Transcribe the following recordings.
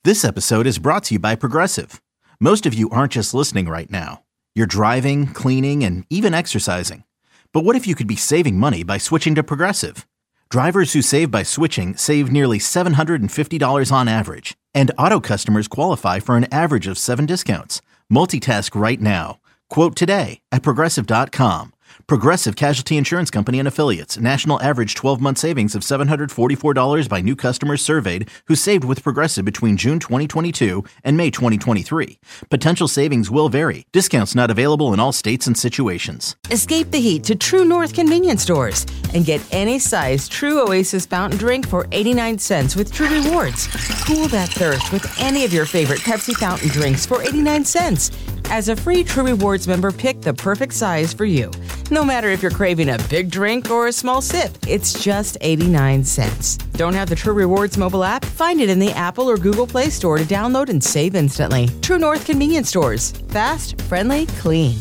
This episode is brought to you by Progressive. Most of you aren't just listening right now. You're driving, cleaning, and even exercising. But what if you could be saving money by switching to Progressive? Drivers who save by switching save nearly $750 on average. And auto customers qualify for an average of 7 discounts. Multitask right now. Quote today at Progressive.com. Progressive Casualty Insurance Company and Affiliates. National average 12-month savings of $744 by new customers surveyed who saved with Progressive between June 2022 and May 2023. Potential savings will vary. Discounts not available in all states and situations. Escape the heat to True North convenience stores and get any size True Oasis fountain drink for 89 cents with True Rewards. Cool that thirst with any of your favorite Pepsi fountain drinks for 89 cents. As a free True Rewards member, pick the perfect size for you. No matter if you're craving a big drink or a small sip, it's just 89 cents. Don't have the True Rewards mobile app? Find it in the Apple or Google Play Store to download and save instantly. True North convenience stores. Fast, friendly, clean.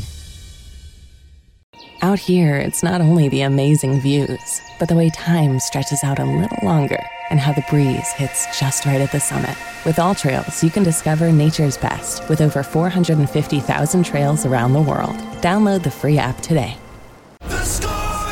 Out here, it's not only the amazing views, but the way time stretches out a little longer and how the breeze hits just right at the summit. With AllTrails, you can discover nature's best with over 450,000 trails around the world. Download the free app today. The score!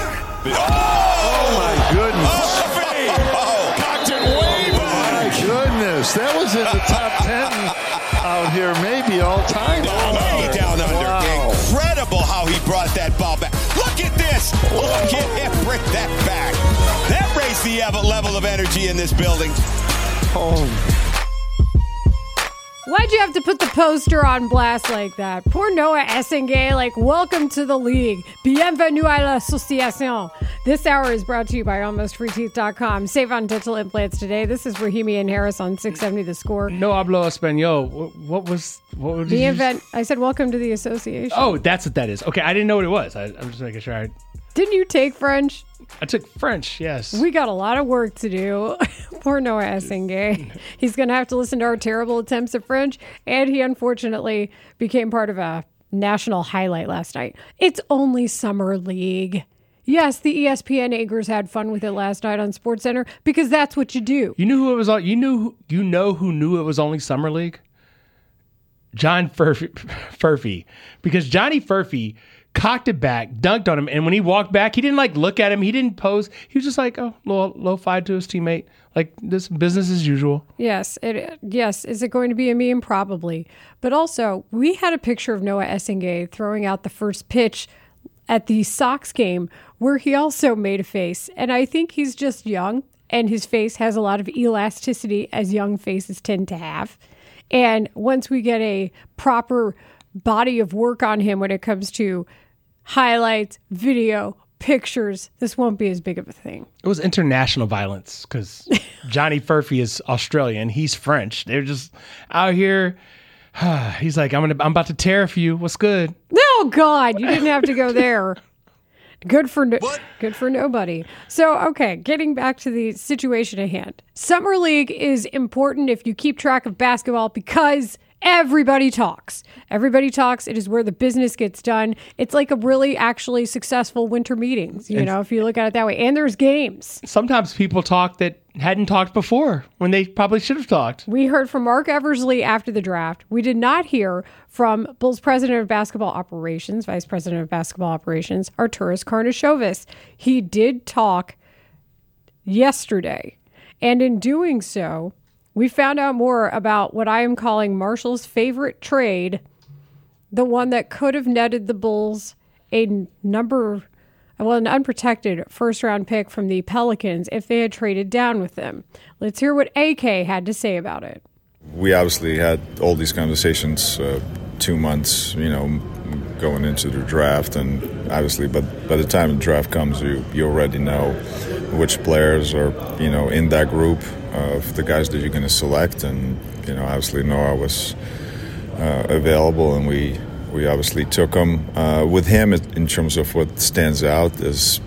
Oh my goodness. Cocked it way back. My goodness. That was in the top 10 out here, maybe all time. Down under. Wow. Incredible how he brought that ball back. Look at this. Look at him bring that back. That raised the level of energy in this building. Oh. Why'd you have to put the poster on blast like that? Poor Noah Essengay, like, welcome to the league. Bienvenue à l'association. This hour is brought to you by AlmostFreeTeeth.com. Save on dental implants today. This is Rahimi and Harris on 670 The Score. No hablo español. What did you say? I said welcome to the association. Oh, that's what that is. Okay, I didn't know what it was. I'm just making sure. Didn't you take French? I took French, yes. We got a lot of work to do. Poor Noah Essengay. He's going to have to listen to our terrible attempts at French, and he unfortunately became part of a national highlight last night. It's only Summer League. Yes, the ESPN anchors had fun with it last night on SportsCenter because that's what you do. You knew who it was. You know who knew it was only Summer League? John Furphy. Because Johnny Furphy cocked it back, dunked on him, and when he walked back, he didn't look at him. He didn't pose. He was just like, oh, low five to his teammate. Like, this business as usual. Yes. Is it going to be a meme? Probably. But also, we had a picture of Noah Essengay throwing out the first pitch at the Sox game where he also made a face. And I think he's just young, and his face has a lot of elasticity as young faces tend to have. And once we get a proper body of work on him when it comes to highlights, video, pictures, this won't be as big of a thing. It was international violence because Johnny Furphy is Australian. He's French. They're just out here. He's like, I'm about to tear a few. What's good? Oh God, you didn't have to go there. Good for nobody. So, okay, getting back to the situation at hand. Summer League is important if you keep track of basketball because everybody talks. Everybody talks. It is where the business gets done. It's like a really actually successful winter meetings, if you look at it that way. And there's games. Sometimes people talk that hadn't talked before when they probably should have talked. We heard from Mark Eversley after the draft. We did not hear from Bulls President of Basketball Operations, Vice President of Basketball Operations, Arturas Karnisovas. He did talk yesterday. And in doing so, we found out more about what I am calling Marshall's favorite trade, the one that could have netted the Bulls an unprotected first-round pick from the Pelicans if they had traded down with them. Let's hear what AK had to say about it. We obviously had all these conversations 2 months, going into the draft, and obviously, but by the time the draft comes, you already know which players are, in that group of the guys that you're going to select, and obviously Noah was available, and we obviously took him. With him, in terms of what stands out is,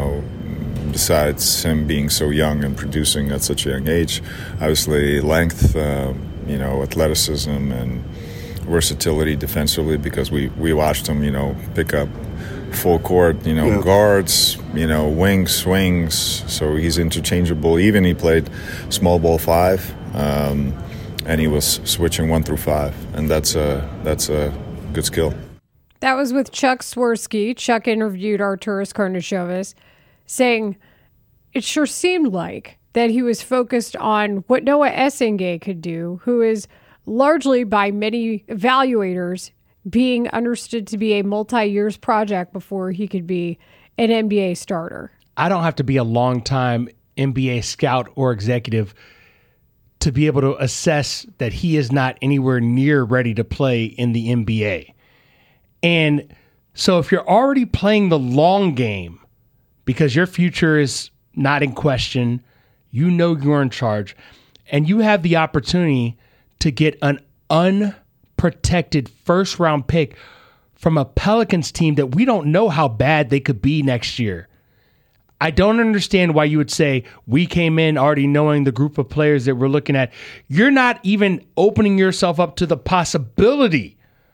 besides him being so young and producing at such a young age, obviously length, athleticism and versatility defensively, because we watched him, pick up full court, guards, wings, swings. So he's interchangeable. Even he played small ball 5. and he was switching 1 through 5, and that's a good skill. That was with Chuck Swirsky. Chuck interviewed Arturas Karnisovas, saying it sure seemed like that he was focused on what Noah Essengay could do, who is largely by many evaluators being understood to be a multi-years project before he could be an NBA starter. I don't have to be a long-time NBA scout or executive to be able to assess that he is not anywhere near ready to play in the NBA. And so if you're already playing the long game because your future is not in question, you know you're in charge, and you have the opportunity to get an unprotected first-round pick from a Pelicans team that we don't know how bad they could be next year. I don't understand why you would say we came in already knowing the group of players that we're looking at. You're not even opening yourself up to the possibility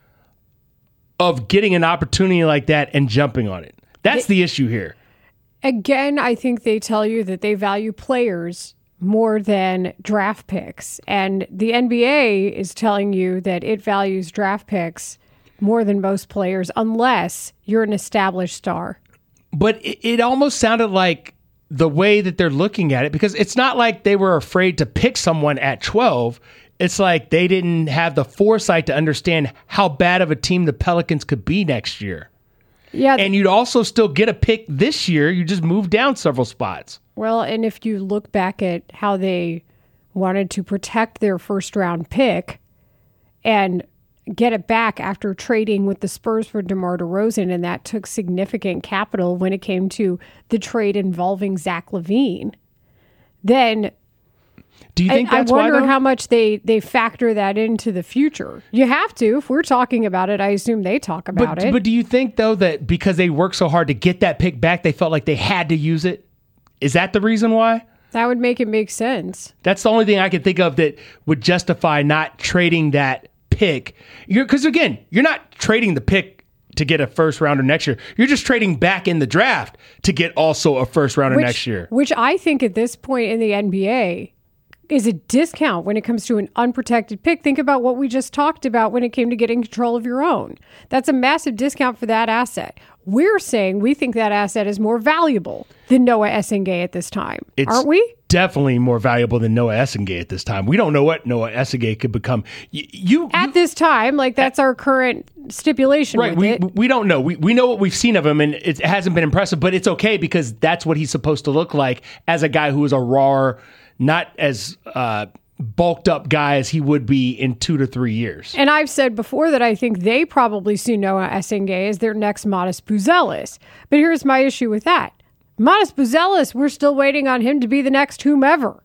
of getting an opportunity like that and jumping on it. That's the issue here. Again, I think they tell you that they value players more than draft picks. And the NBA is telling you that it values draft picks more than most players unless you're an established star. But it almost sounded like the way that they're looking at it, because it's not like they were afraid to pick someone at 12. It's like they didn't have the foresight to understand how bad of a team the Pelicans could be next year. Yeah. And you'd also still get a pick this year. You just moved down several spots. Well, and if you look back at how they wanted to protect their first-round pick and get it back after trading with the Spurs for DeMar DeRozan, and that took significant capital when it came to the trade involving Zach LaVine, then do you think that's I wonder why, how much they factor that into the future. You have to. If we're talking about it, I assume they talk about it. But do you think, though, that because they worked so hard to get that pick back, they felt like they had to use it? Is that the reason why? That would make it make sense. That's the only thing I can think of that would justify not trading that pick. Because, again, you're not trading the pick to get a first rounder next year. You're just trading back in the draft to get also a first rounder next year. Which I think at this point in the NBA is a discount when it comes to an unprotected pick. Think about what we just talked about when it came to getting control of your own. That's a massive discount for that asset. We're saying we think that asset is more valuable than Noah Essengay at this time. Aren't we? Definitely more valuable than Noah Essengay at this time. We don't know what Noah Essengay could become. At this time, like that's our current stipulation. Right. We don't know. We know what we've seen of him, and it hasn't been impressive, but it's okay because that's what he's supposed to look like as a guy who is a raw, not as bulked up guy as he would be in 2 to 3 years. And I've said before that I think they probably see Noah Essengay as their next Modest Buzelis. But here's my issue with that. Modest Buzelis, we're still waiting on him to be the next whomever.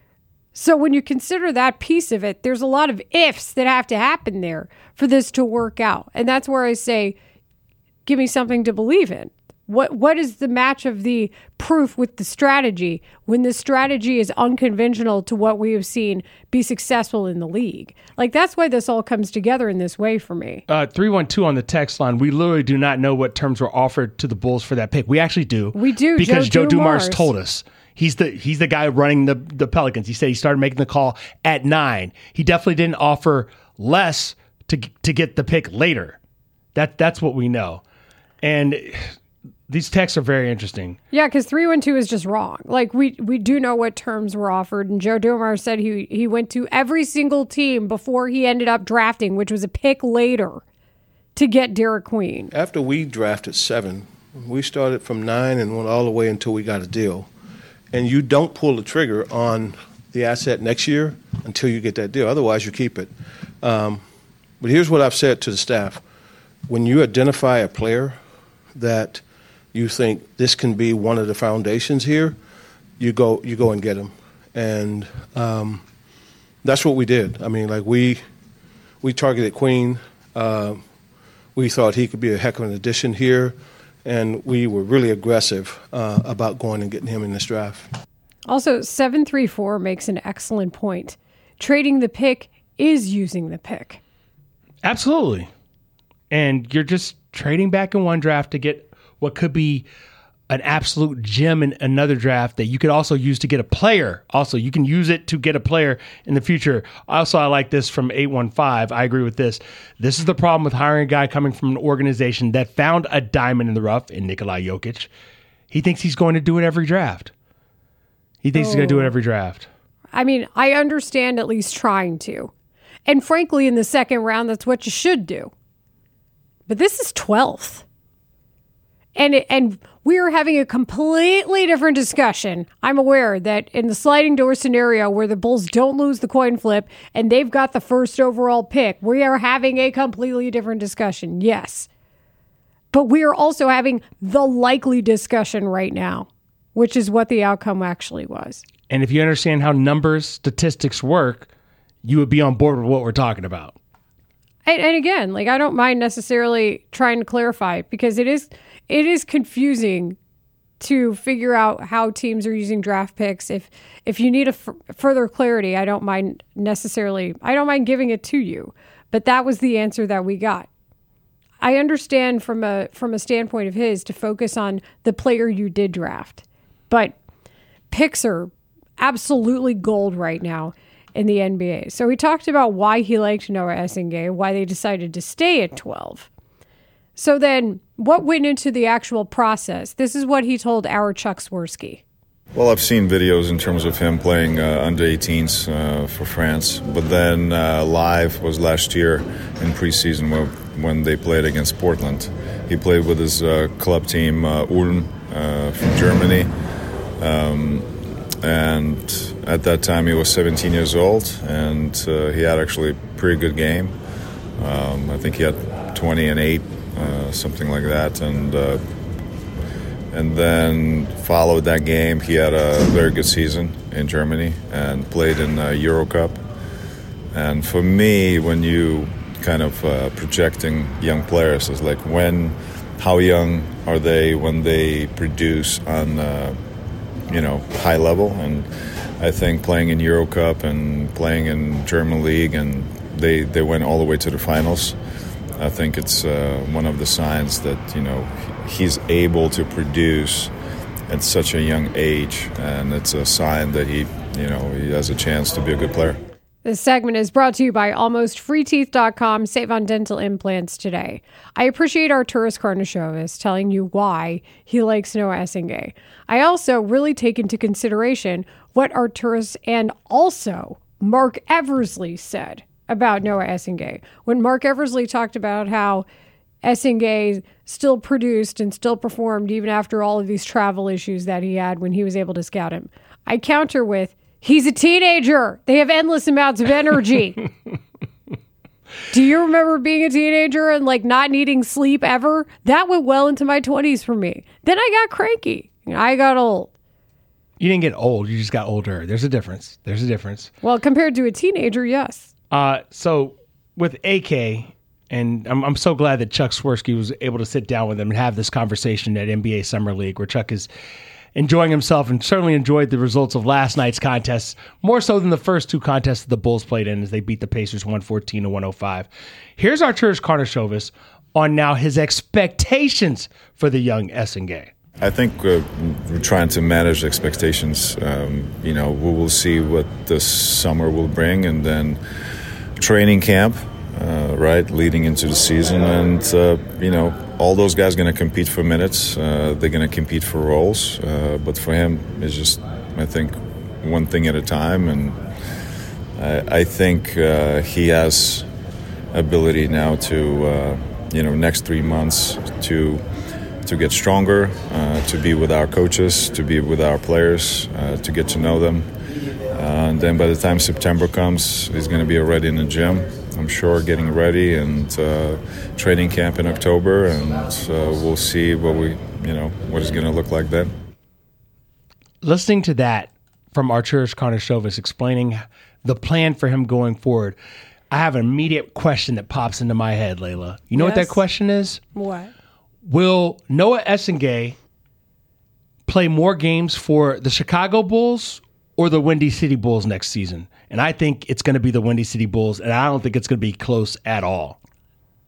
So when you consider that piece of it, there's a lot of ifs that have to happen there for this to work out. And that's where I say, give me something to believe in. What is the match of the proof with the strategy when the strategy is unconventional to what we have seen be successful in the league? Like, that's why this all comes together in this way for me. 312 on the text line. We literally do not know what terms were offered to the Bulls for that pick. We actually do. We do. Because Joe Dumars told us. He's the guy running the Pelicans. He said he started making the call at 9. He definitely didn't offer less to get the pick later. That's what we know. And these texts are very interesting. Yeah, because 312 is just wrong. Like, we do know what terms were offered, and Joe Dumars said he went to every single team before he ended up drafting, which was a pick later, to get Derek Queen. After we drafted 7, we started from 9 and went all the way until we got a deal. And you don't pull the trigger on the asset next year until you get that deal. Otherwise, you keep it. But here's what I've said to the staff. When you identify a player that you think this can be one of the foundations here, you go and get them. And that's what we did. I mean, like we targeted Queen. We thought he could be a heck of an addition here. And we were really aggressive about going and getting him in this draft. Also, 734 makes an excellent point. Trading the pick is using the pick. Absolutely. And you're just trading back in one draft to get what could be an absolute gem in another draft that you could also use to get a player. Also, you can use it to get a player in the future. Also, I like this from 815. I agree with this. This is the problem with hiring a guy coming from an organization that found a diamond in the rough in Nikola Jokic. He thinks he's going to do it every draft. He's going to do it every draft. I mean, I understand at least trying to. And frankly, in the second round, that's what you should do. But this is 12th. And we are having a completely different discussion. I'm aware that in the sliding door scenario where the Bulls don't lose the coin flip and they've got the first overall pick, we are having a completely different discussion. Yes. But we are also having the likely discussion right now, which is what the outcome actually was. And if you understand how numbers, statistics work, you would be on board with what we're talking about. And again, like, I don't mind necessarily trying to clarify because it is confusing to figure out how teams are using draft picks. If you need further clarity, I don't mind giving it to you. But that was the answer that we got. I understand from a standpoint of his to focus on the player you did draft. But picks are absolutely gold right now in the NBA. So we talked about why he liked Noah Essingae, why they decided to stay at 12. So then what went into the actual process? This is what he told our Chuck Swirsky. Well, I've seen videos in terms of him playing under 18s for France, but then live was last year in preseason when they played against Portland. He played with his club team, Ulm, from Germany. And at that time, he was 17 years old, and he had actually a pretty good game. I think he had 20 and 8, something like that. And then followed that game, he had a very good season in Germany and played in Euro Cup. And for me, when you kind of projecting young players, it's like how young are they when they produce on high level? And I think playing in Euro Cup and playing in German League, and they went all the way to the finals. I think it's one of the signs that he's able to produce at such a young age, and it's a sign that he has a chance to be a good player. This segment is brought to you by AlmostFreeTeeth.com. Save on dental implants today. I appreciate Arturas Karnisovas telling you why he likes Noah Essingae. I also really take into consideration what Arturas and also Mark Eversley said about Noah Essingae. When Mark Eversley talked about how Essingae still produced and still performed even after all of these travel issues that he had when he was able to scout him, I counter with, he's a teenager. They have endless amounts of energy. Do you remember being a teenager and not needing sleep ever? That went well into my 20s for me. Then I got cranky. I got old. You didn't get old. You just got older. There's a difference. Well, compared to a teenager, yes. So with AK, and I'm so glad that Chuck Swirsky was able to sit down with him and have this conversation at NBA Summer League, where Chuck is enjoying himself and certainly enjoyed the results of last night's contests, more so than the first two contests that the Bulls played in as they beat the Pacers 114-105. Here's Arturas Karnisovas on now his expectations for the young Essingae. I think we're trying to manage expectations. We will see what this summer will bring, and then training camp, leading into the season. And, all those guys are going to compete for minutes. They're going to compete for roles. But for him, it's just, I think, one thing at a time. And I think he has ability now to, next 3 months to get stronger, to be with our coaches, to be with our players, to get to know them. And then by the time September comes, he's going to be already in the gym, I'm sure, getting ready, and training camp in October, and we'll see what it's going to look like then. Listening to that from Arturas Karnisovas explaining the plan for him going forward, I have an immediate question that pops into my head, Layla. You know what that question is? What? Will Noah Essingae play more games for the Chicago Bulls or the Windy City Bulls next season? And I think it's going to be the Windy City Bulls, and I don't think it's going to be close at all.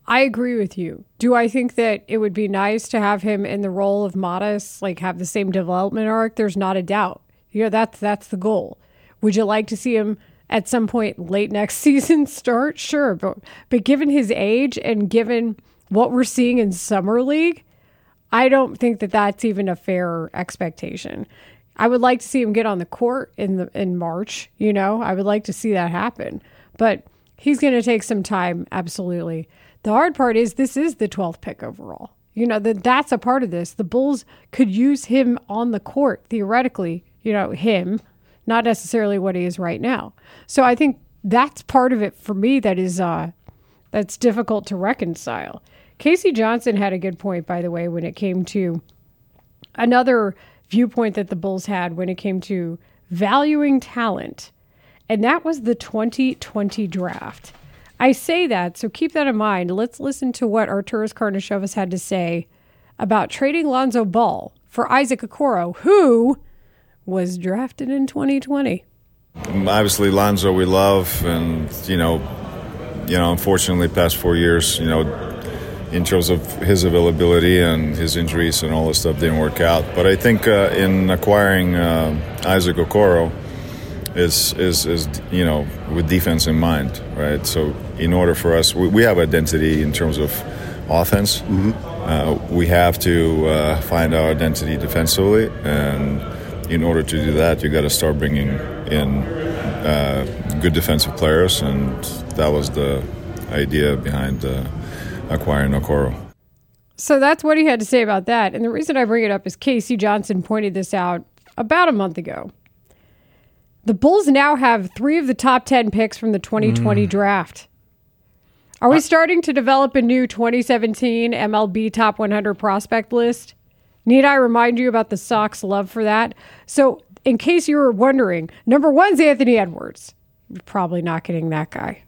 I agree with you. Do I think that it would be nice to have him in the role of Modest, like have the same development arc? There's not a doubt. That's the goal. Would you like to see him at some point late next season start? Sure, but given his age and given what we're seeing in Summer League, I don't think that that's even a fair expectation. I would like to see him get on the court in March. I would like to see that happen, but he's going to take some time. Absolutely. The hard part is this is the 12th pick overall. That's a part of this. The Bulls could use him on the court, theoretically, him, not necessarily what he is right now. So I think that's part of it for me that is that's difficult to reconcile. Casey Johnson had a good point, by the way, when it came to another viewpoint that the Bulls had when it came to valuing talent, and that was the 2020 draft. I say that, so keep that in mind. Let's listen to what Arturas Karnisovas had to say about trading Lonzo Ball for Isaac Okoro, who was drafted in 2020. Obviously, Lonzo we love, and unfortunately, past 4 years, in terms of his availability and his injuries and all this stuff didn't work out. But I think in acquiring Isaac Okoro is with defense in mind, right? So in order for us, we have identity in terms of offense. Mm-hmm. We have to find our identity defensively, and in order to do that, you got to start bringing in good defensive players, and that was the idea behind acquiring Okoro. So that's what he had to say about that. And the reason I bring it up is Casey Johnson pointed this out about a month ago. The Bulls now have 3 of the top 10 picks from the 2020 draft. Are we starting to develop a new 2017 MLB Top 100 prospect list? Need I remind you about the Sox love for that? So in case you were wondering, number 1 is Anthony Edwards. You're probably not getting that guy.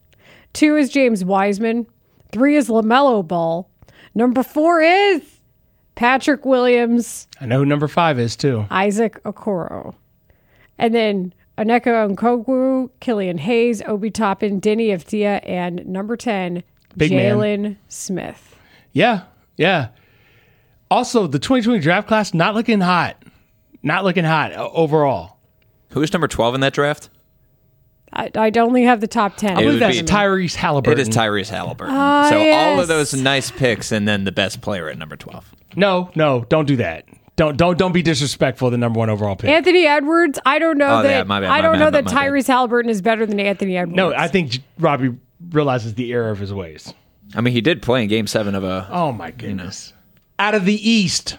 2 is James Wiseman. 3 is LaMelo Ball. Number 4 is Patrick Williams. I know who number 5 is, too. Isaac Okoro. And then Onyeka Okongwu, Killian Hayes, Obi Toppin, Denny Avdia, and number 10, Jalen Smith. Yeah. Also, the 2020 draft class, not looking hot. Not looking hot overall. Who is number 12 in that draft? I only have the top 10. I believe that's Tyrese Halliburton. It is Tyrese Halliburton. All of those nice picks, and then the best player at number 12. No, don't do that. Don't be disrespectful to the number 1 overall pick. Anthony Edwards. I don't know that Tyrese Tyrese Halliburton is better than Anthony Edwards. No, I think Robbie realizes the error of his ways. I mean, he did play in Game 7 of a. Oh my goodness! Out of the East.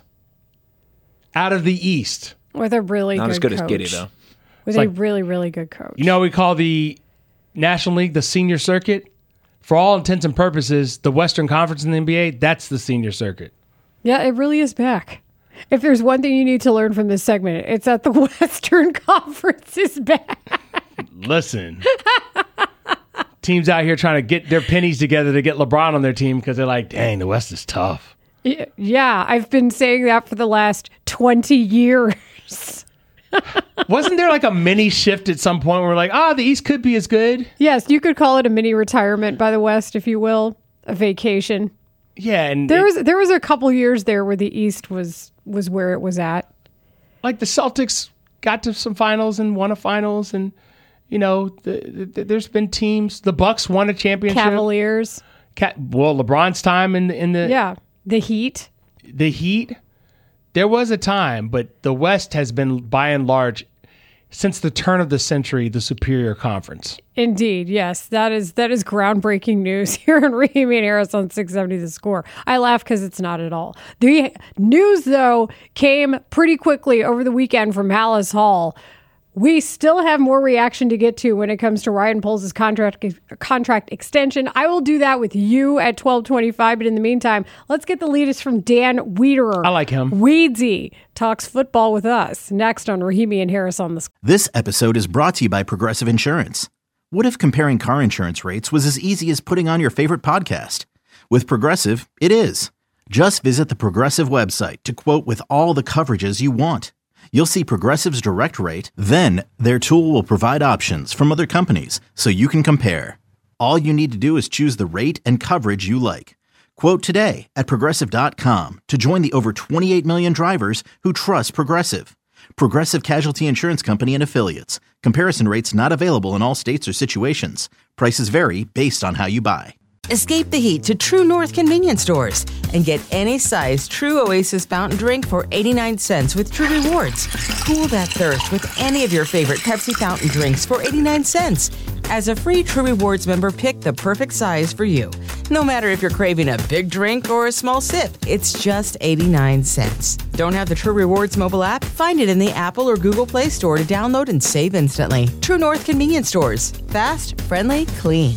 With a really not good as good coach. as Giddey though. With a really, really good coach. You know what we call the National League the senior circuit? For all intents and purposes, the Western Conference in the NBA, that's the senior circuit. Yeah, it really is back. If there's one thing you need to learn from this segment, it's that the Western Conference is back. Listen. Teams out here trying to get their pennies together to get LeBron on their team because they're like, dang, the West is tough. Yeah, I've been saying that for the last 20 years. Wasn't there like a mini shift at some point where we're like, the East could be as good? Yes, you could call it a mini retirement by the West, if you will, a vacation. Yeah, and there was a couple years there where the East was where it was at. Like the Celtics got to some finals and won a finals, and there's been teams. The Bucks won a championship. Cavaliers. LeBron's time in the the Heat. The Heat. There was a time, but the West has been, by and large, since the turn of the century, the superior conference. Indeed, yes. That is groundbreaking news here on Rahimi and Harris on 670 The Score. I laugh because it's not at all. The news, though, came pretty quickly over the weekend from Hallis Hall. We still have more reaction to get to when it comes to Ryan Poles' contract extension. I will do that with you at 12:25. But in the meantime, let's get the latest from Dan Wiederer. I like him. Weedsy talks football with us next on Rahimi and Harris on the Score. This episode is brought to you by Progressive Insurance. What if comparing car insurance rates was as easy as putting on your favorite podcast? With Progressive, it is. Just visit the Progressive website to quote with all the coverages you want. You'll see Progressive's direct rate, then their tool will provide options from other companies so you can compare. All you need to do is choose the rate and coverage you like. Quote today at Progressive.com to join the over 28 million drivers who trust Progressive. Progressive Casualty Insurance Company and Affiliates. Comparison rates not available in all states or situations. Prices vary based on how you buy. Escape the heat to True North convenience stores and get any size True Oasis fountain drink for 89 cents with True Rewards. Cool that thirst with any of your favorite Pepsi fountain drinks for 89 cents. As a free True Rewards member, pick the perfect size for you. No matter if you're craving a big drink or a small sip, it's just 89 cents. Don't have the True Rewards mobile app? Find it in the Apple or Google Play Store to download and save instantly. True North convenience stores. Fast, friendly, clean.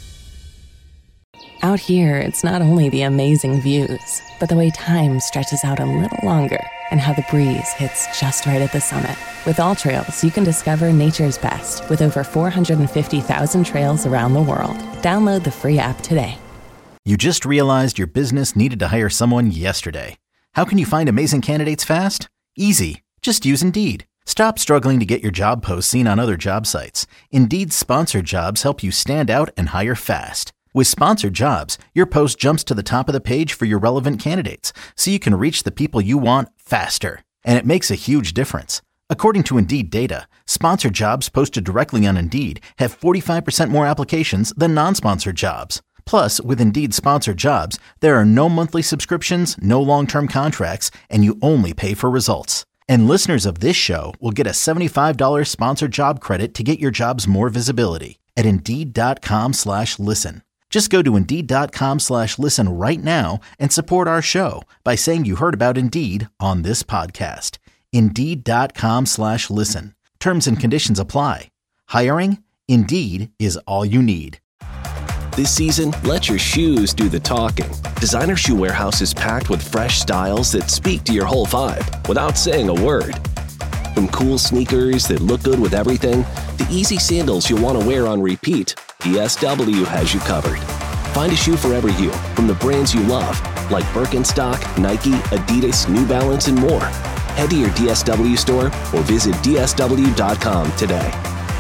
Out here, it's not only the amazing views, but the way time stretches out a little longer and how the breeze hits just right at the summit. With All Trails, you can discover nature's best with over 450,000 trails around the world. Download the free app today. You just realized your business needed to hire someone yesterday. How can you find amazing candidates fast? Easy. Just use Indeed. Stop struggling to get your job posts seen on other job sites. Indeed's sponsored jobs help you stand out and hire fast. With sponsored jobs, your post jumps to the top of the page for your relevant candidates, so you can reach the people you want faster. And it makes a huge difference. According to Indeed data, sponsored jobs posted directly on Indeed have 45% more applications than non-sponsored jobs. Plus, with Indeed sponsored jobs, there are no monthly subscriptions, no long-term contracts, and you only pay for results. And listeners of this show will get a $75 sponsored job credit to get your jobs more visibility at Indeed.com/listen. Just go to Indeed.com/listen right now and support our show by saying you heard about Indeed on this podcast. Indeed.com/listen. Terms and conditions apply. Hiring? Indeed is all you need. This season, let your shoes do the talking. Designer Shoe Warehouse is packed with fresh styles that speak to your whole vibe without saying a word. From cool sneakers that look good with everything, to easy sandals you'll want to wear on repeat, DSW has you covered. Find a shoe for every you, from the brands you love, like Birkenstock, Nike, Adidas, New Balance, and more. Head to your DSW store or visit DSW.com today.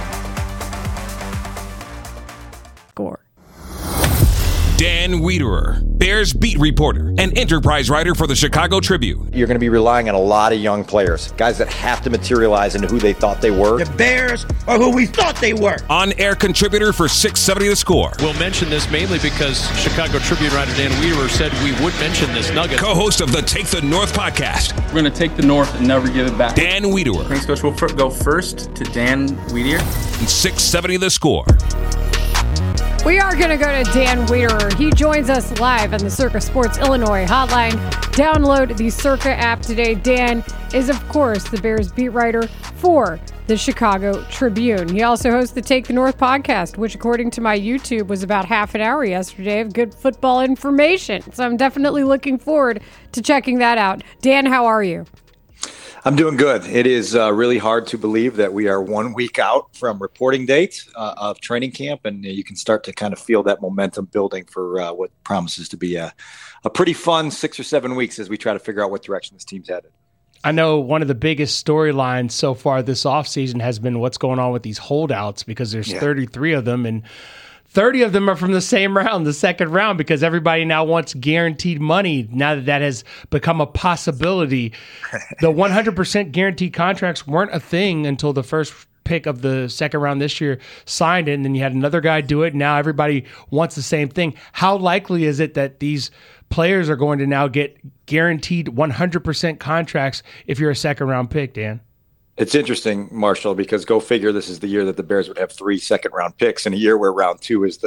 Score. Dan Wiederer, Bears beat reporter and enterprise writer for the Chicago Tribune. You're going to be relying on a lot of young players, guys that have to materialize into who they thought they were. The Bears are who we thought they were. On-air contributor for 670 The Score. We'll mention this mainly because Chicago Tribune writer Dan Wiederer said we would mention this nugget. Co-host of the Take the North podcast. We're going to take the North and never give it back. Dan Wiederer. Thanks, Coach. We'll go first to Dan Wiederer. 670 The Score. We are going to go to Dan Wiederer. He joins us live on the Circa Sports Illinois hotline. Download the Circa app today. Dan is, of course, the Bears beat writer for the Chicago Tribune. He also hosts the Take the North podcast, which, according to my YouTube, was about half an hour yesterday of good football information. So I'm definitely looking forward to checking that out. Dan, how are you? I'm doing good. It is really hard to believe that we are 1 week out from reporting date of training camp, and you can start to kind of feel that momentum building for what promises to be a pretty fun 6 or 7 weeks as we try to figure out what direction this team's headed. I know one of the biggest storylines so far this offseason has been what's going on with these holdouts, because there's 33 of them, and 30 of them are from the same round, the second round, because everybody now wants guaranteed money now that has become a possibility. The 100% guaranteed contracts weren't a thing until the first pick of the second round this year signed it, and then you had another guy do it. Now everybody wants the same thing. How likely is it that these players are going to now get guaranteed 100% contracts if you're a second round pick, Dan? It's interesting, Marshall, because go figure, this is the year that the Bears would have 3 second-round picks in a year where round 2 is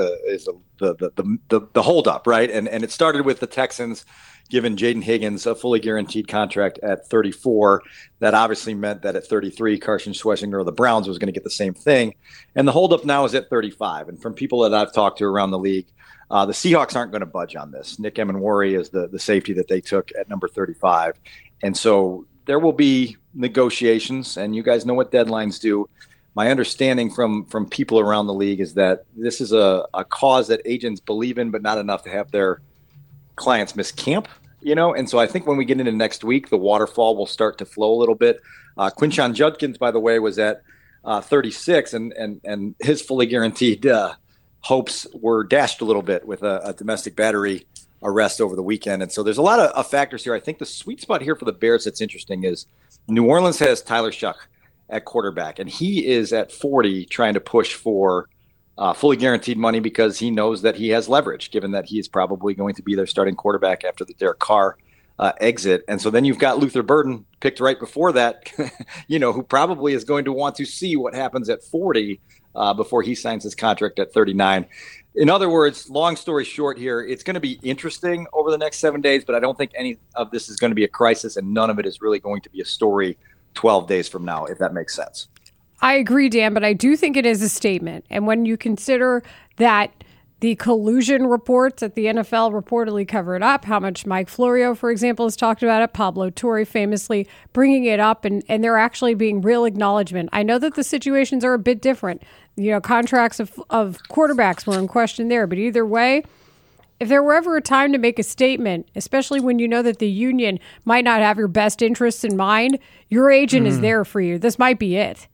the holdup, right? And it started with the Texans giving Jaden Higgins a fully guaranteed contract at 34. That obviously meant that at 33, Carson Schwarzenegger of the Browns was going to get the same thing. And the holdup now is at 35. And from people that I've talked to around the league, the Seahawks aren't going to budge on this. Nick Emenwari is the safety that they took at number 35. And so there will be negotiations, and you guys know what deadlines do. My understanding from people around the league is that this is a cause that agents believe in, but not enough to have their clients miss camp, And so I think when we get into next week, the waterfall will start to flow a little bit. Quinshon Judkins, by the way, was at 36, and his fully guaranteed hopes were dashed a little bit with a domestic battery arrest over the weekend. And so there's a lot of factors here. I think the sweet spot here for the Bears that's interesting is New Orleans has Tyler Shuck at quarterback, and he is at 40 trying to push for fully guaranteed money because he knows that he has leverage, given that he is probably going to be their starting quarterback after the Derek Carr exit. And so then you've got Luther Burden picked right before that, who probably is going to want to see what happens at 40 before he signs his contract at 39. In other words, long story short here, it's going to be interesting over the next 7 days, but I don't think any of this is going to be a crisis, and none of it is really going to be a story 12 days from now, if that makes sense. I agree, Dan, but I do think it is a statement. And when you consider that the collusion reports that the NFL reportedly covered up, how much Mike Florio, for example, has talked about it, Pablo Torre famously bringing it up, and there actually being real acknowledgement. I know that the situations are a bit different. Contracts of quarterbacks were in question there, but either way, if there were ever a time to make a statement, especially when you know that the union might not have your best interests in mind, your agent is there for you. This might be it.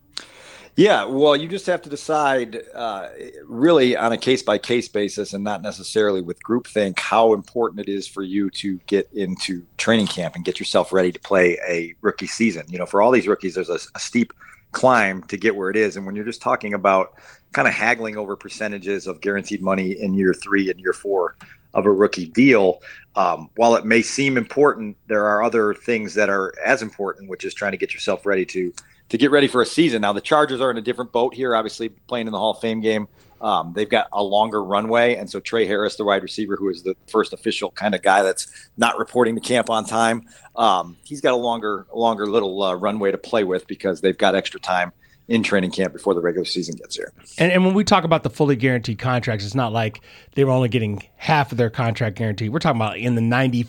Yeah, well, you just have to decide really on a case-by-case basis and not necessarily with groupthink how important it is for you to get into training camp and get yourself ready to play a rookie season. For all these rookies, there's a steep climb to get where it is. And when you're just talking about kind of haggling over percentages of guaranteed money in year 3 and year 4 of a rookie deal, while it may seem important, there are other things that are as important, which is trying to get yourself ready to get ready for a season. Now, the Chargers are in a different boat here, obviously playing in the Hall of Fame game. They've got a longer runway. And so Trey Harris, the wide receiver, who is the first official kind of guy that's not reporting to camp on time, he's got a longer little runway to play with because they've got extra time in training camp before the regular season gets here. And when we talk about the fully guaranteed contracts, it's not like they were only getting half of their contract guaranteed. We're talking about in the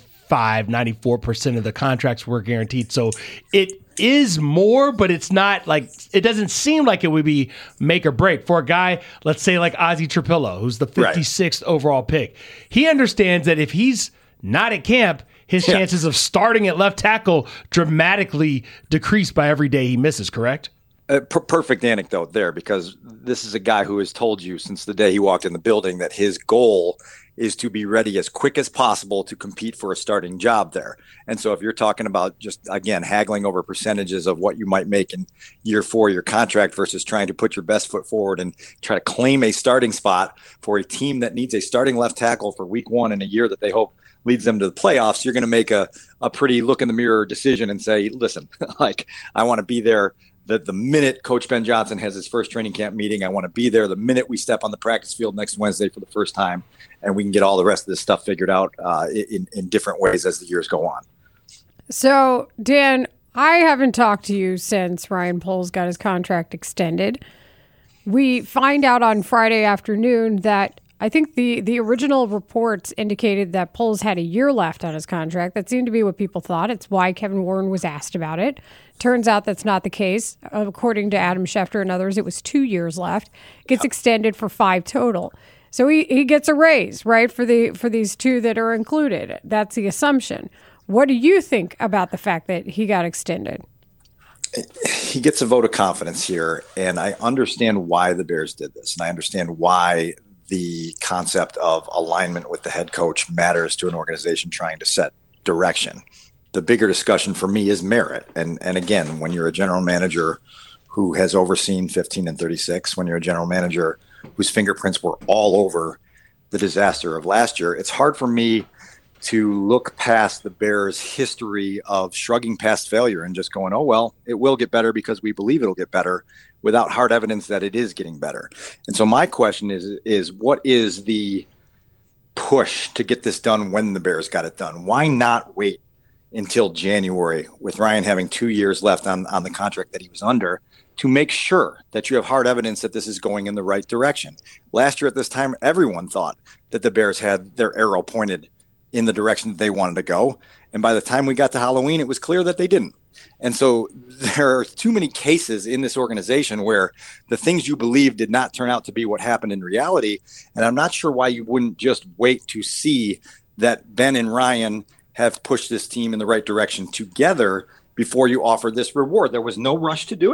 94% of the contracts were guaranteed. So it is more, but it's not like, it doesn't seem like it would be make or break for a guy, let's say like Ozzie Trapillo, who's the 56th overall pick. He understands that if he's not at camp, his chances of starting at left tackle dramatically decrease by every day he misses, correct? Perfect anecdote there, because this is a guy who has told you since the day he walked in the building that his goal is to be ready as quick as possible to compete for a starting job there. And so if you're talking about just, again, haggling over percentages of what you might make in year 4 your contract versus trying to put your best foot forward and try to claim a starting spot for a team that needs a starting left tackle for week 1 in a year that they hope leads them to the playoffs, you're going to make a pretty look in the mirror decision and say, listen, like, I want to be there the minute Coach Ben Johnson has his first training camp meeting. I want to be there the minute we step on the practice field next Wednesday for the first time, and we can get all the rest of this stuff figured out in different ways as the years go on. So, Dan, I haven't talked to you since Ryan Poles got his contract extended. We find out on Friday afternoon that I think the original reports indicated that Poles had a year left on his contract. That seemed to be what people thought. It's why Kevin Warren was asked about it. Turns out that's not the case. According to Adam Schefter and others, it was 2 years left. Gets extended for 5 total. So he gets a raise, right, for these 2 that are included. That's the assumption. What do you think about the fact that he got extended? He gets a vote of confidence here, and I understand why the Bears did this, and I understand why the concept of alignment with the head coach matters to an organization trying to set direction. The bigger discussion for me is merit. And again, when you're a general manager who has overseen 15 and 36, when you're a general manager whose fingerprints were all over the disaster of last year, it's hard for me to look past the Bears' history of shrugging past failure and just going, oh, well, it will get better because we believe it'll get better, without hard evidence that it is getting better. And so my question is what is the push to get this done when the Bears got it done? Why not wait until January with Ryan having 2 years left on the contract that he was under to make sure that you have hard evidence that this is going in the right direction? Last year at this time, everyone thought that the Bears had their arrow pointed in the direction that they wanted to go. And by the time we got to Halloween, it was clear that they didn't. And so there are too many cases in this organization where the things you believe did not turn out to be what happened in reality. And I'm not sure why you wouldn't just wait to see that Ben and Ryan have pushed this team in the right direction together before you offer this reward. There was no rush to do it.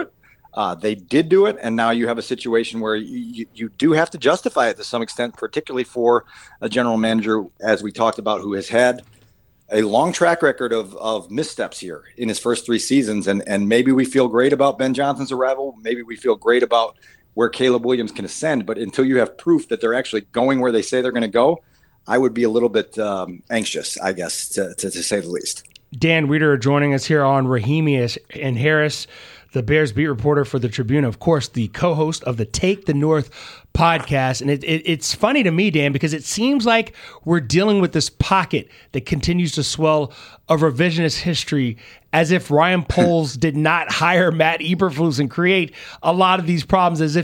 They did do it, and now you have a situation where you do have to justify it to some extent, particularly for a general manager, as we talked about, who has had a long track record of missteps here in his first 3 seasons. And maybe we feel great about Ben Johnson's arrival. Maybe we feel great about where Caleb Williams can ascend. But until you have proof that they're actually going where they say they're going to go, I would be a little bit anxious, I guess, to say the least. Dan Wiederer joining us here on Rahimi and Harris, the Bears beat reporter for the Tribune, of course, the co-host of the Take the North podcast. And it's funny to me, Dan, because it seems like we're dealing with this pocket that continues to swell of revisionist history, as if Ryan Poles did not hire Matt Eberflus and create a lot of these problems, as if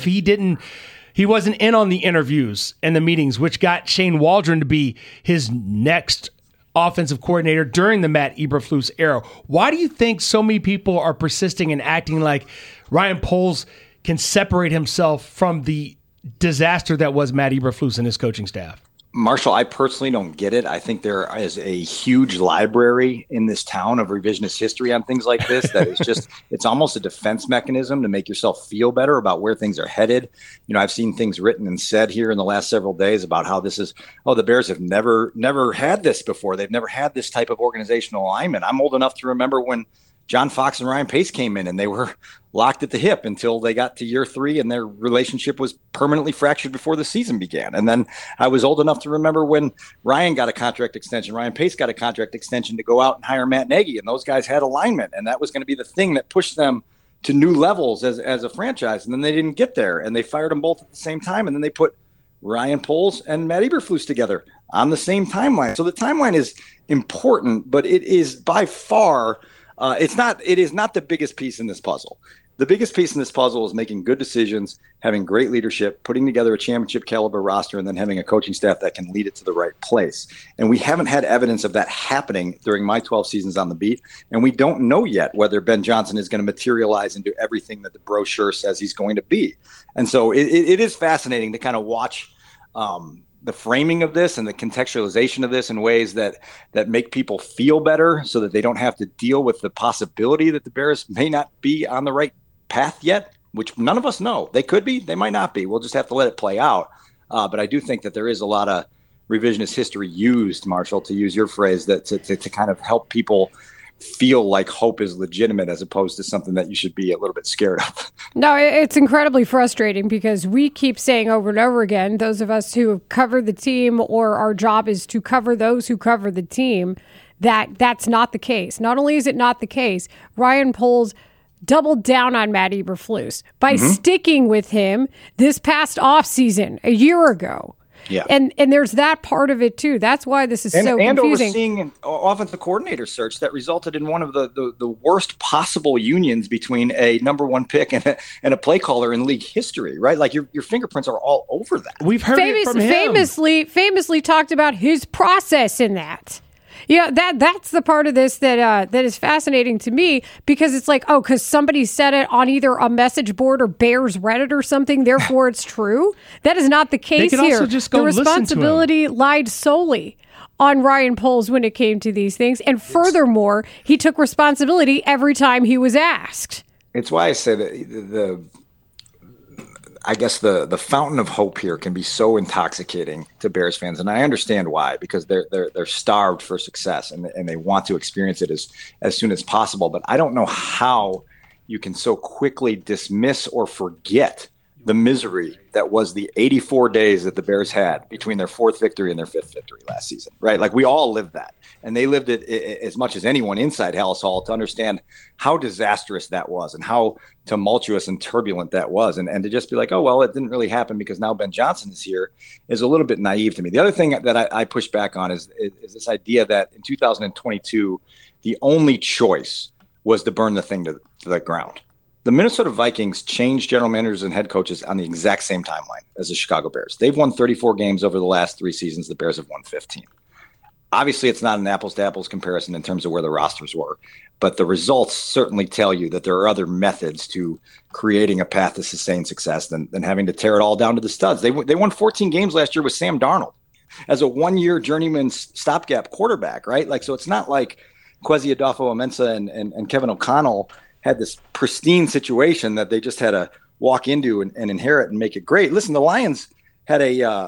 he wasn't in on the interviews and the meetings, which got Shane Waldron to be his next offensive coordinator during the Matt Eberflus era. Why do you think so many people are persisting and acting like Ryan Poles can separate himself from the disaster that was Matt Eberflus and his coaching staff? Marshall, I personally don't get it. I think there is a huge library in this town of revisionist history on things like this that is just, it's almost a defense mechanism to make yourself feel better about where things are headed. You know, I've seen things written and said here in the last several days about how this is, the Bears have never had this before. They've never had this type of organizational alignment. I'm old enough to remember when John Fox and Ryan Pace came in and they were locked at the hip until they got to year 3 and their relationship was permanently fractured before the season began. And then I was old enough to remember when Ryan got a contract extension, Ryan Pace got a contract extension to go out and hire Matt Nagy, and those guys had alignment, and that was going to be the thing that pushed them to new levels as a franchise. And then they didn't get there, and they fired them both at the same time, and then they put Ryan Poles and Matt Eberflus together on the same timeline. So the timeline is important, but it is by far it is not the biggest piece in this puzzle. The biggest piece in this puzzle is making good decisions, having great leadership, putting together a championship caliber roster, and then having a coaching staff that can lead it to the right place. And we haven't had evidence of that happening during my 12 seasons on the beat. And we don't know yet whether Ben Johnson is going to materialize into everything that the brochure says he's going to be. And so it is fascinating to kind of watch the framing of this and the contextualization of this in ways that make people feel better so that they don't have to deal with the possibility that the Bears may not be on the right path yet, which none of us know. They could be, they might not be. We'll just have to let it play out. But I do think that there is a lot of revisionist history used, Marshall, to use your phrase, that to kind of help people feel like hope is legitimate as opposed to something that you should be a little bit scared of. No, it's incredibly frustrating because we keep saying over and over again, those of us who have covered the team or our job is to cover those who cover the team, that's not the case. Not only is it not the case, Ryan Poles doubled down on Matt Eberflus by sticking with him this past offseason a year ago. Yeah. And there's that part of it too. That's why this is so confusing. And overseeing an offensive coordinator search that resulted in one of the worst possible unions between a number 1 pick and a play caller in league history, right? Like your fingerprints are all over that. We've heard it from him. Famously talked about his process in that. Yeah, that's the part of this that is fascinating to me, because it's like, because somebody said it on either a message board or Bears Reddit or something, therefore it's true. That is not the case here. Also just go the responsibility lied solely on Ryan Poles when it came to these things, and furthermore, he took responsibility every time he was asked. It's why I say that I guess the fountain of hope here can be so intoxicating to Bears fans, and I understand why, because they're starved for success and they want to experience it as soon as possible. But I don't know how you can so quickly dismiss or forget the misery that was the 84 days that the Bears had between their 4th victory and their 5th victory last season, right? Like, we all lived that, and they lived it as much as anyone inside Halas Hall to understand how disastrous that was and how tumultuous and turbulent that was. And to just be like, it didn't really happen because now Ben Johnson is here, is a little bit naive to me. The other thing that I push back on is this idea that in 2022, the only choice was to burn the thing to the ground. The Minnesota Vikings changed general managers and head coaches on the exact same timeline as the Chicago Bears. They've won 34 games over the last 3 seasons. The Bears have won 15. Obviously, it's not an apples-to-apples comparison in terms of where the rosters were, but the results certainly tell you that there are other methods to creating a path to sustained success than having to tear it all down to the studs. They won 14 games last year with Sam Darnold as a 1-year journeyman stopgap quarterback, right? Like, so it's not like Kwesi Adolfo-Mensah and Kevin O'Connell had this pristine situation that they just had to walk into and inherit and make it great. Listen, the Lions had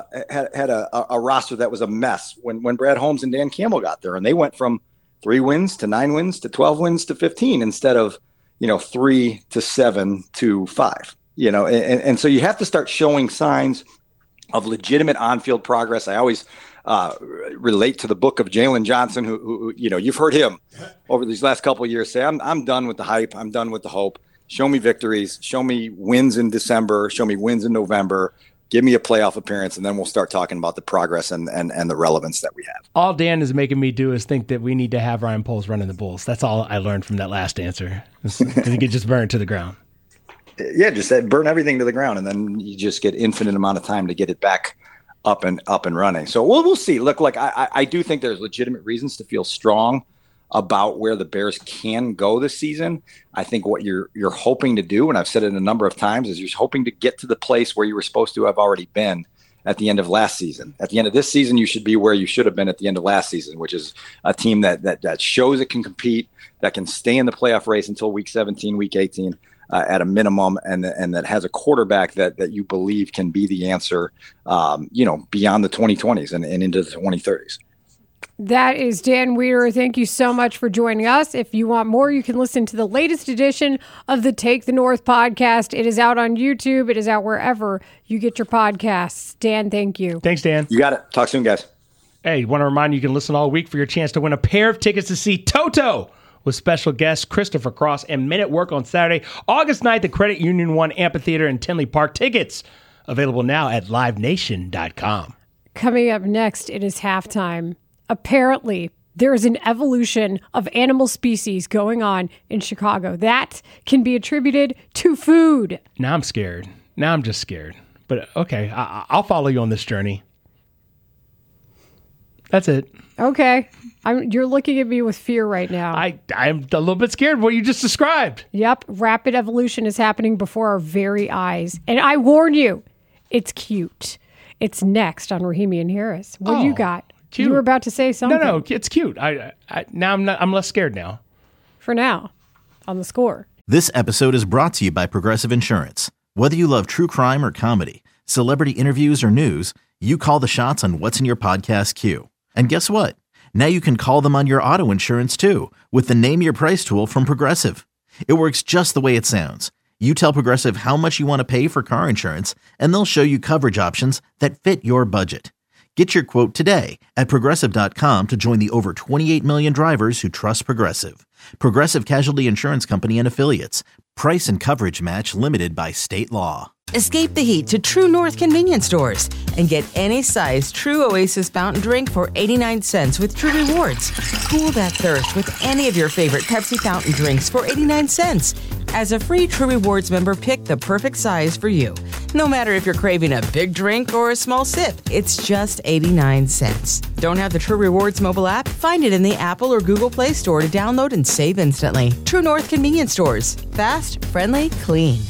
a roster that was a mess when Brad Holmes and Dan Campbell got there, and they went from 3 wins to 9 wins to 12 wins to 15 instead of 3 to 7 to 5. And so you have to start showing signs of legitimate on-field progress. I always relate to the book of Jalen Johnson, who you've heard him over these last couple of years say, I'm done with the hype. I'm done with the hope. Show me victories. Show me wins in December. Show me wins in November. Give me a playoff appearance, and then we'll start talking about the progress and the relevance that we have. All Dan is making me do is think that we need to have Ryan Poles running the Bulls. That's all I learned from that last answer. He could just burn it to the ground. Yeah, just burn everything to the ground, and then you just get infinite amount of time to get it back up and running. So we'll see. Look, I do think there's legitimate reasons to feel strong about where the Bears can go this season. I think what you're hoping to do, and I've said it a number of times, is you're hoping to get to the place where you were supposed to have already been at the end of last season. At the end of this season, you should be where you should have been at the end of last season, which is a team that shows it can compete, that can stay in the playoff race until week 17, week 18 at a minimum, and that has a quarterback that you believe can be the answer, beyond the 2020s and into the 2030s. That is Dan Wiederer. Thank you so much for joining us. If you want more, you can listen to the latest edition of the Take the North podcast. It is out on YouTube. It is out wherever you get your podcasts. Dan, thank you. Thanks, Dan. You got it. Talk soon, guys. Hey, want to remind you can listen all week for your chance to win a pair of tickets to see Toto with special guests Christopher Cross and Men at Work on Saturday, August 9th at Credit Union One Amphitheater in Tinley Park. Tickets available now at livenation.com. Coming up next, it is halftime. Apparently, there is an evolution of animal species going on in Chicago that can be attributed to food. Now I'm scared. Now I'm just scared. But okay, I'll follow you on this journey. That's it. Okay. You're looking at me with fear right now. I'm a little bit scared of what you just described. Yep. Rapid evolution is happening before our very eyes. And I warn you, it's cute. It's next on Rahimi and Harris. What do you got? Cute. You were about to say something. No, it's cute. Now I'm less scared now. For now, on The Score. This episode is brought to you by Progressive Insurance. Whether you love true crime or comedy, celebrity interviews or news, you call the shots on what's in your podcast queue. And guess what? Now you can call them on your auto insurance too with the Name Your Price tool from Progressive. It works just the way it sounds. You tell Progressive how much you want to pay for car insurance, and they'll show you coverage options that fit your budget. Get your quote today at Progressive.com to join the over 28 million drivers who trust Progressive. Progressive Casualty Insurance Company and Affiliates. Price and coverage match limited by state law. Escape the heat to True North convenience stores and get any size True Oasis fountain drink for 89 cents with True Rewards. Cool that thirst with any of your favorite Pepsi fountain drinks for 89 cents. As a free True Rewards member, pick the perfect size for you. No matter if you're craving a big drink or a small sip, it's just 89 cents. Don't have the True Rewards mobile app? Find it in the Apple or Google Play Store to download and save instantly. True North convenience stores. Fast, friendly, clean.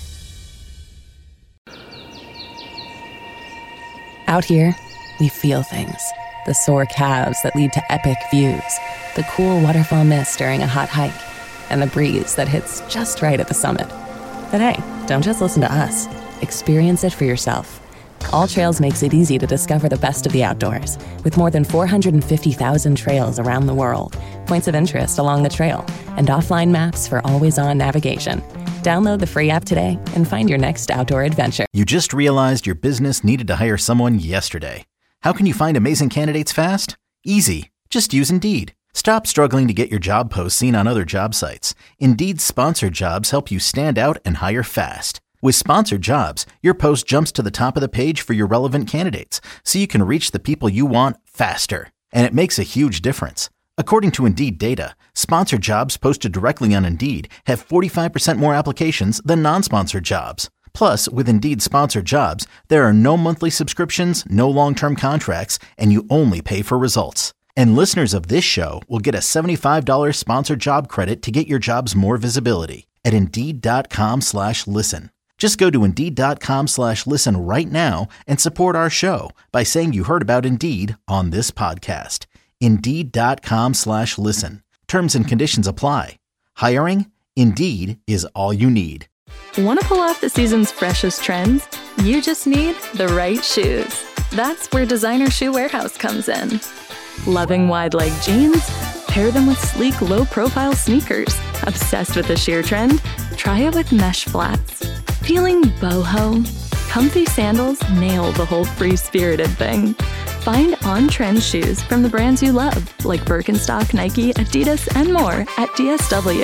Out here, we feel things. The sore calves that lead to epic views, the cool waterfall mist during a hot hike, and the breeze that hits just right at the summit. But hey, don't just listen to us. Experience it for yourself. All Trails makes it easy to discover the best of the outdoors, with more than 450,000 trails around the world, points of interest along the trail, and offline maps for always-on navigation. Download the free app today and find your next outdoor adventure. You just realized your business needed to hire someone yesterday. How can you find amazing candidates fast? Easy. Just use Indeed. Stop struggling to get your job posts seen on other job sites. Indeed's sponsored jobs help you stand out and hire fast. With sponsored jobs, your post jumps to the top of the page for your relevant candidates, so you can reach the people you want faster. And it makes a huge difference. According to Indeed data, sponsored jobs posted directly on Indeed have 45% more applications than non-sponsored jobs. Plus, with Indeed sponsored jobs, there are no monthly subscriptions, no long-term contracts, and you only pay for results. And listeners of this show will get a $75 sponsored job credit to get your jobs more visibility at Indeed.com/listen. Just go to Indeed.com/listen right now and support our show by saying you heard about Indeed on this podcast. Indeed.com/listen. Terms and conditions apply. Hiring? Indeed is all you need. Want to pull off the season's freshest trends? You just need the right shoes. That's where Designer Shoe Warehouse comes in. Loving wide leg jeans? Pair them with sleek, low-profile sneakers. Obsessed with the sheer trend? Try it with mesh flats. Feeling boho? Comfy sandals nail the whole free-spirited thing. Find on-trend shoes from the brands you love, like Birkenstock, Nike, Adidas, and more at DSW.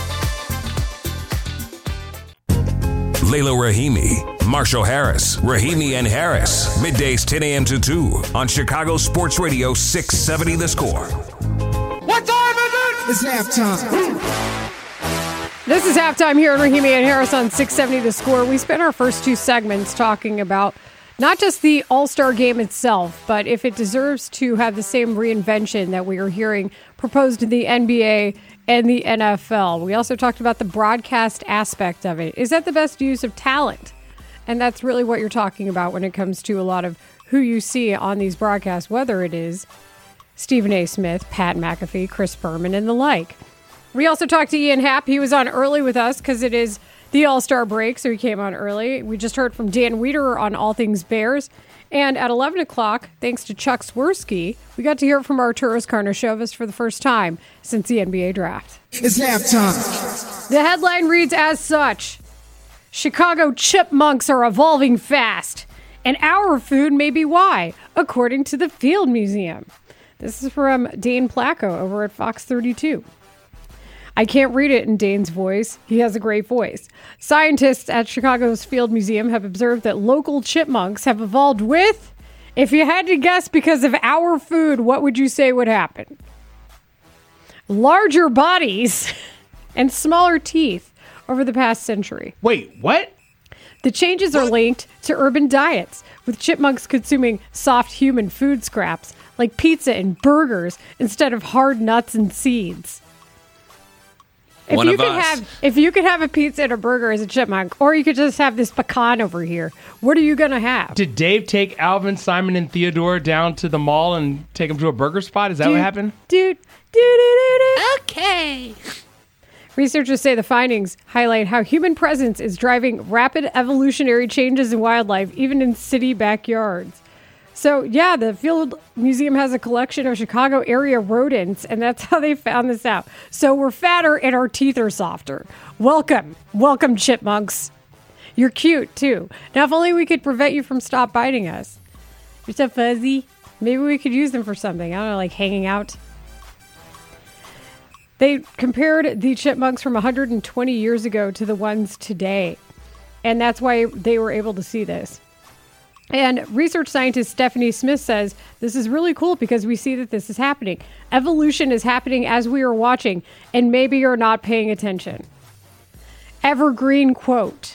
Layla Rahimi, Marshall Harris, Rahimi and Harris. Middays 10 a.m. to 2 on Chicago Sports Radio 670 The Score. What time is it? It's halftime. This is halftime here on Rahimi and Harris on 670 The Score. We spent our first two segments talking about not just the All-Star game itself, but if it deserves to have the same reinvention that we are hearing proposed in the NBA and the NFL. We also talked about the broadcast aspect of it. Is that the best use of talent? And that's really what you're talking about when it comes to a lot of who you see on these broadcasts, whether it is Stephen A. Smith, Pat McAfee, Chris Berman, and the like. We also talked to Ian Happ. He was on early with us because it is the All-Star break, so he came on early. We just heard from Dan Wiederer on all things Bears. And at 11 o'clock, thanks to Chuck Swirsky, we got to hear from Arturas Karnisovas for the first time since the NBA draft. It's halftime. The headline reads as such: Chicago chipmunks are evolving fast, and our food may be why, according to the Field Museum. This is from Dane Placco over at Fox 32. I can't read it in Dane's voice. He has a great voice. Scientists at Chicago's Field Museum have observed that local chipmunks have evolved with, if you had to guess because of our food, what would you say would happen? Larger bodies and smaller teeth over the past century. Wait, what? The changes are linked to urban diets, with chipmunks consuming soft human food scraps like pizza and burgers instead of hard nuts and seeds. If you could have a pizza and a burger as a chipmunk, or you could just have this pecan over here, what are you going to have? Did Dave take Alvin, Simon, and Theodore down to the mall and take them to a burger spot? Is that what happened? Okay. Researchers say the findings highlight how human presence is driving rapid evolutionary changes in wildlife, even in city backyards. So, yeah, the Field Museum has a collection of Chicago area rodents, and that's how they found this out. So we're fatter and our teeth are softer. Welcome, chipmunks. You're cute, too. Now, if only we could prevent you from stop biting us. You're so fuzzy. Maybe we could use them for something. I don't know, like hanging out. They compared the chipmunks from 120 years ago to the ones today, and that's why they were able to see this. And research scientist Stephanie Smith says, this is really cool because we see that this is happening. Evolution is happening as we are watching, and maybe you're not paying attention. Evergreen quote.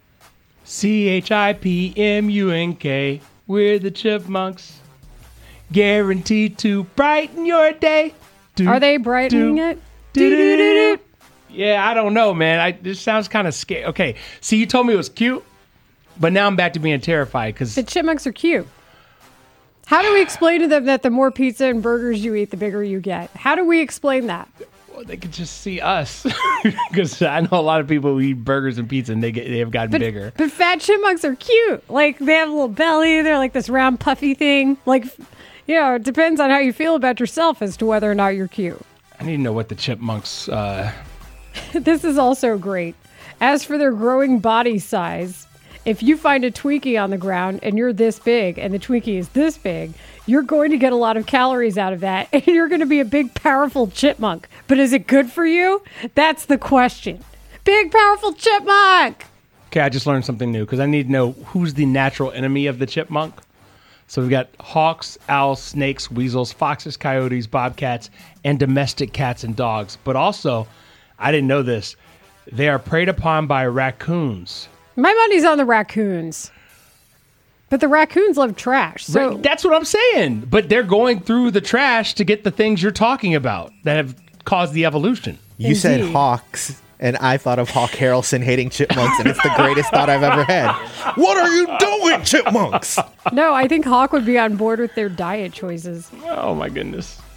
CHIPMUNK, we're the chipmunks, guaranteed to brighten your day. Are they brightening it? Yeah, I don't know, man. This sounds kind of scary. Okay, see, you told me it was cute. But now I'm back to being terrified because the chipmunks are cute. How do we explain to them that the more pizza and burgers you eat, the bigger you get? How do we explain that? Well, they could just see us because I know a lot of people who eat burgers and pizza and they have gotten bigger. But fat chipmunks are cute. Like they have a little belly. They're like this round puffy thing. Like, it depends on how you feel about yourself as to whether or not you're cute. I need to know what the chipmunks. This is also great. As for their growing body size, if you find a Twinkie on the ground and you're this big and the Twinkie is this big, you're going to get a lot of calories out of that and you're going to be a big, powerful chipmunk. But is it good for you? That's the question. Big, powerful chipmunk. Okay, I just learned something new because I need to know who's the natural enemy of the chipmunk. So we've got hawks, owls, snakes, weasels, foxes, coyotes, bobcats, and domestic cats and dogs. But also, I didn't know this, they are preyed upon by raccoons. My money's on the raccoons. But the raccoons love trash. So that's what I'm saying. But they're going through the trash to get the things you're talking about that have caused the evolution. You said hawks, and I thought of Hawk Harrelson hating chipmunks, and it's the greatest thought I've ever had. What are you doing, chipmunks? No, I think Hawk would be on board with their diet choices. Oh, my goodness.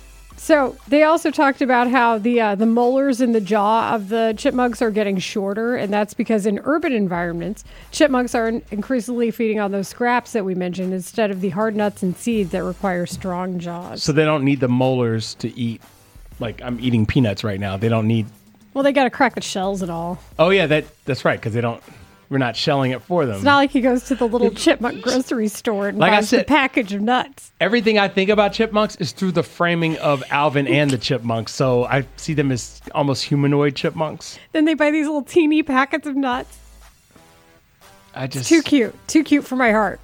So they also talked about how the molars in the jaw of the chipmunks are getting shorter, and that's because in urban environments, chipmunks are increasingly feeding on those scraps that we mentioned instead of the hard nuts and seeds that require strong jaws. So they don't need the molars to eat. Like I'm eating peanuts right now. They don't need. Well, they got to crack the shells and all. Oh yeah, that's right. Because we're not shelling it for them. It's not like he goes to the little chipmunk grocery store and buys the package of nuts. Everything I think about chipmunks is through the framing of Alvin and the chipmunks. So I see them as almost humanoid chipmunks. Then they buy these little teeny packets of nuts. It's too cute. Too cute for my heart.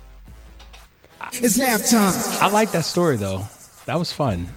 It's nap time. I like that story, though. That was fun.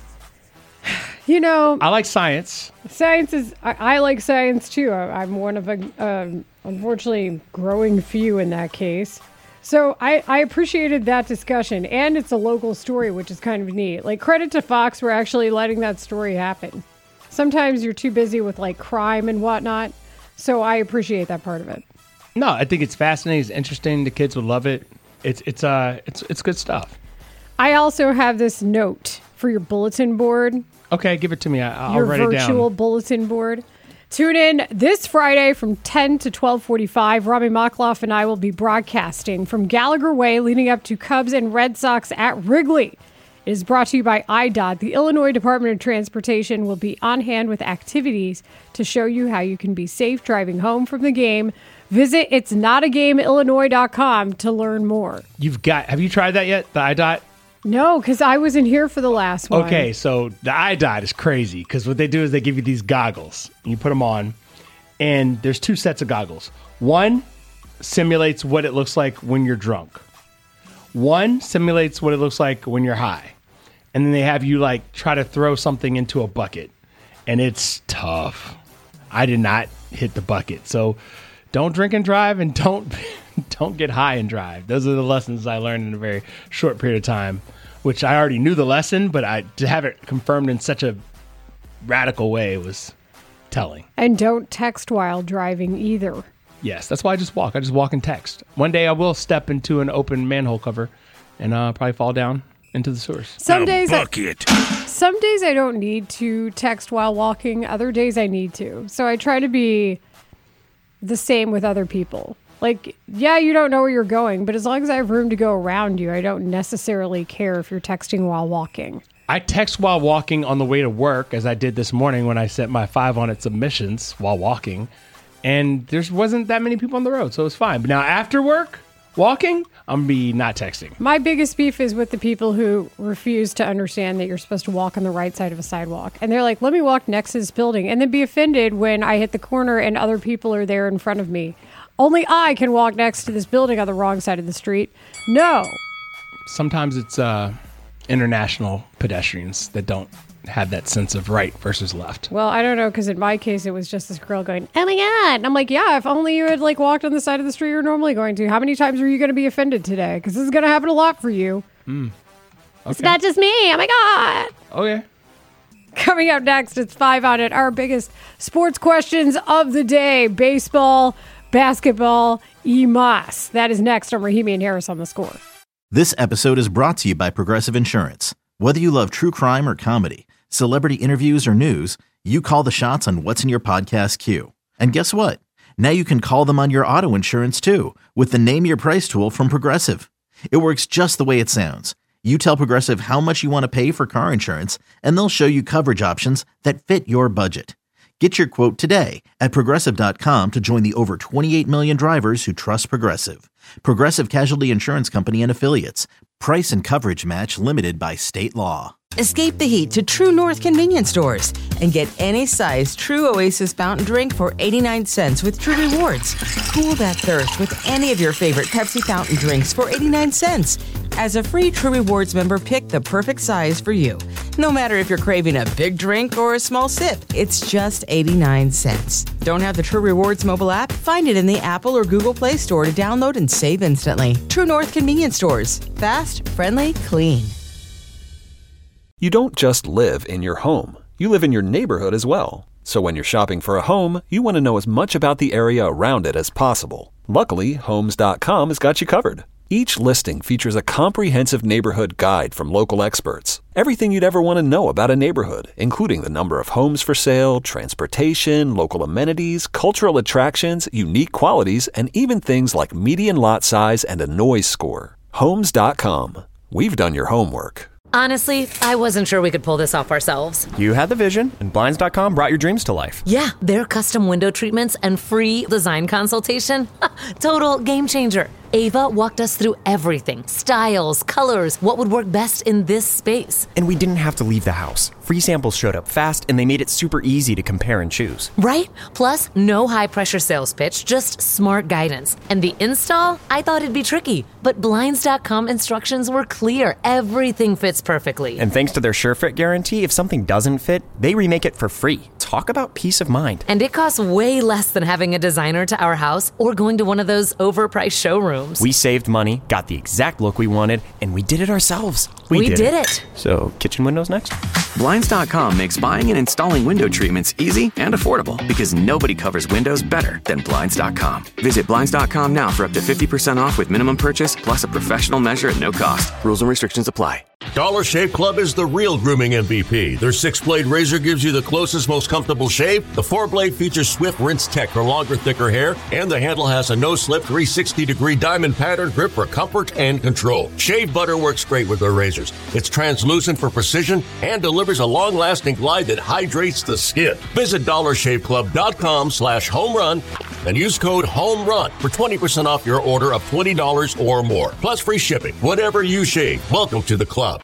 You know, I like science. Science is. I like science too. I'm one of unfortunately growing few in that case. So I appreciated that discussion, and it's a local story, which is kind of neat. Like, credit to Fox for actually letting that story happen. Sometimes you're too busy with like crime and whatnot, so I appreciate that part of it. No, I think it's fascinating. It's interesting. The kids would love it. It's good stuff. I also have this note for your bulletin board. Okay, give it to me. I'll write it down. Your virtual bulletin board. Tune in this Friday from 10 to 12:45. Rami Makloff and I will be broadcasting from Gallagher Way leading up to Cubs and Red Sox at Wrigley. It is brought to you by IDOT. The Illinois Department of Transportation will be on hand with activities to show you how you can be safe driving home from the game. Visit itsnotaGameIllinois.com to learn more. Have you tried that yet? The IDOT? No, because I wasn't here for the last one. Okay, so the IDOT is crazy because what they do is they give you these goggles. And you put them on, and there's two sets of goggles. One simulates what it looks like when you're drunk. One simulates what it looks like when you're high. And then they have you like try to throw something into a bucket. And it's tough. I did not hit the bucket. So don't drink and drive, and don't get high and drive. Those are the lessons I learned in a very short period of time, which I already knew the lesson, but to have it confirmed in such a radical way was telling. And don't text while driving either. Yes, that's why I just walk. I just walk and text. One day I will step into an open manhole cover and probably fall down into the sewers. Some days I don't need to text while walking. Other days I need to. So I try to be the same with other people. Like, yeah, you don't know where you're going, but as long as I have room to go around you, I don't necessarily care if you're texting while walking. I text while walking on the way to work, as I did this morning when I sent my 5-on-it submissions while walking, and there wasn't that many people on the road, so it was fine. But now after work, walking, I'm going to be not texting. My biggest beef is with the people who refuse to understand that you're supposed to walk on the right side of a sidewalk. And they're like, let me walk next to this building, and then be offended when I hit the corner and other people are there in front of me. Only I can walk next to this building on the wrong side of the street. No. Sometimes it's international pedestrians that don't have that sense of right versus left. Well, I don't know, because in my case, it was just this girl going, oh my God. And I'm like, yeah, if only you had like walked on the side of the street you're normally going to. How many times are you going to be offended today? Because this is going to happen a lot for you. Okay. It's not just me. Oh my God. Okay. Coming up next, it's 5 on it. Our biggest sports questions of the day. Baseball, basketball, Moss. That is next on Rahimi and Harris on The Score. This episode is brought to you by Progressive Insurance. Whether you love true crime or comedy, celebrity interviews or news, you call the shots on what's in your podcast queue. And guess what? Now you can call them on your auto insurance too with the Name Your Price tool from Progressive. It works just the way it sounds. You tell Progressive how much you want to pay for car insurance, and they'll show you coverage options that fit your budget. Get your quote today at Progressive.com to join the over 28 million drivers who trust Progressive. Progressive Casualty Insurance Company and Affiliates. Price and coverage match limited by state law. Escape the heat to True North convenience stores and get any size True Oasis fountain drink for 89 cents with True Rewards. Cool that thirst with any of your favorite Pepsi fountain drinks for 89 cents. As a free True Rewards member, pick the perfect size for you. No matter if you're craving a big drink or a small sip, it's just 89 cents. Don't have the True Rewards mobile app? Find it in the Apple or Google Play Store to download and save instantly. True North convenience stores. Fast, friendly, clean. You don't just live in your home. You live in your neighborhood as well. So when you're shopping for a home, you want to know as much about the area around it as possible. Luckily, Homes.com has got you covered. Each listing features a comprehensive neighborhood guide from local experts. Everything you'd ever want to know about a neighborhood, including the number of homes for sale, transportation, local amenities, cultural attractions, unique qualities, and even things like median lot size and a noise score. Homes.com. We've done your homework. Honestly, I wasn't sure we could pull this off ourselves. You had the vision, and Blinds.com brought your dreams to life. Yeah, their custom window treatments and free design consultation. Total game changer. Ava walked us through everything. Styles, colors, what would work best in this space. And we didn't have to leave the house. Free samples showed up fast, and they made it super easy to compare and choose. Right? Plus, no high-pressure sales pitch, just smart guidance. And the install? I thought it'd be tricky, but Blinds.com instructions were clear. Everything fits perfectly. And thanks to their SureFit guarantee, if something doesn't fit, they remake it for free. Talk about peace of mind. And it costs way less than having a designer to our house or going to one of those overpriced showrooms. We saved money, got the exact look we wanted, and we did it ourselves. We did it. So, kitchen windows next? Blinds.com makes buying and installing window treatments easy and affordable because nobody covers windows better than Blinds.com. Visit Blinds.com now for up to 50% off with minimum purchase plus a professional measure at no cost. Rules and restrictions apply. Dollar Shave Club is the real grooming MVP. Their 6-blade razor gives you the closest, most comfortable shave. The 4-blade features swift rinse tech for longer, thicker hair, and the handle has a no-slip 360-degree diamond pattern grip for comfort and control. Shave butter works great with their razors. It's translucent for precision and delivers a long-lasting glide that hydrates the skin. Visit DollarShaveClub.com/homerun and use code HOMERUN for 20% off your order of $20 or more. Plus free shipping. Whatever you shave, welcome to the club.